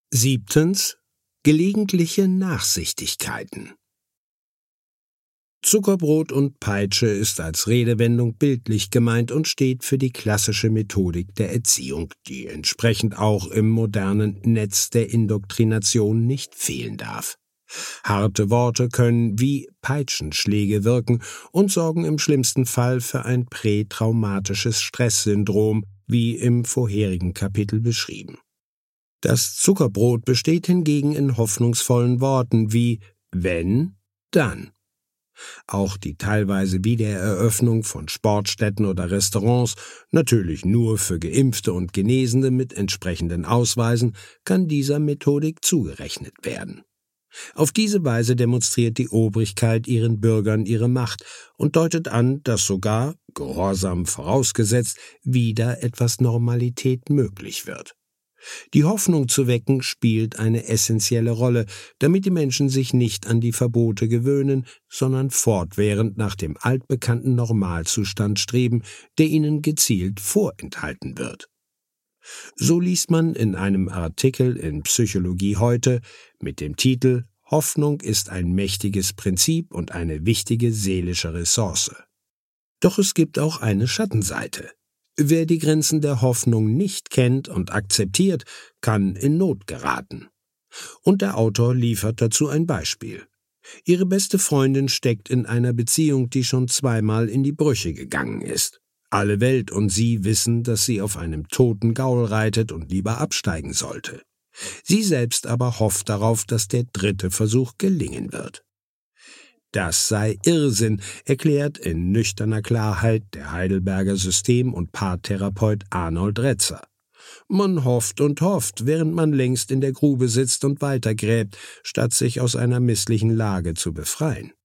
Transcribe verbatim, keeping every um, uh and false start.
Siebtens. Gelegentliche Nachsichtigkeiten. Zuckerbrot und Peitsche ist als Redewendung bildlich gemeint und steht für die klassische Methodik der Erziehung, die entsprechend auch im modernen Netz der Indoktrination nicht fehlen darf. Harte Worte können wie Peitschenschläge wirken und sorgen im schlimmsten Fall für ein prätraumatisches Stresssyndrom, wie im vorherigen Kapitel beschrieben. Das Zuckerbrot besteht hingegen in hoffnungsvollen Worten wie wenn, dann. Auch die teilweise Wiedereröffnung von Sportstätten oder Restaurants, natürlich nur für Geimpfte und Genesene mit entsprechenden Ausweisen, kann dieser Methodik zugerechnet werden. Auf diese Weise demonstriert die Obrigkeit ihren Bürgern ihre Macht und deutet an, dass sogar, Gehorsam vorausgesetzt, wieder etwas Normalität möglich wird. Die Hoffnung zu wecken spielt eine essentielle Rolle, damit die Menschen sich nicht an die Verbote gewöhnen, sondern fortwährend nach dem altbekannten Normalzustand streben, der ihnen gezielt vorenthalten wird. So liest man in einem Artikel in Psychologie heute mit dem Titel »Hoffnung ist ein mächtiges Prinzip und eine wichtige seelische Ressource«. Doch es gibt auch eine Schattenseite. Wer die Grenzen der Hoffnung nicht kennt und akzeptiert, kann in Not geraten. Und der Autor liefert dazu ein Beispiel. Ihre beste Freundin steckt in einer Beziehung, die schon zweimal in die Brüche gegangen ist. Alle Welt und sie wissen, dass sie auf einem toten Gaul reitet und lieber absteigen sollte. Sie selbst aber hofft darauf, dass der dritte Versuch gelingen wird. Das sei Irrsinn, erklärt in nüchterner Klarheit der Heidelberger System- und Paartherapeut Arnold Retzer. Man hofft und hofft, während man längst in der Grube sitzt und weitergräbt, statt sich aus einer misslichen Lage zu befreien.